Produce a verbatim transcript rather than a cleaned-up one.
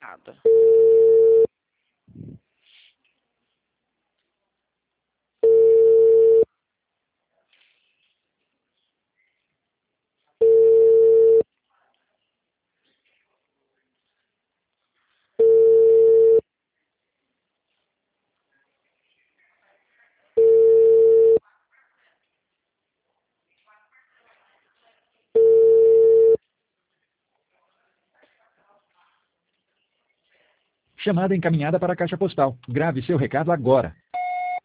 Nada. Chamada encaminhada para a caixa postal. Grave seu recado agora.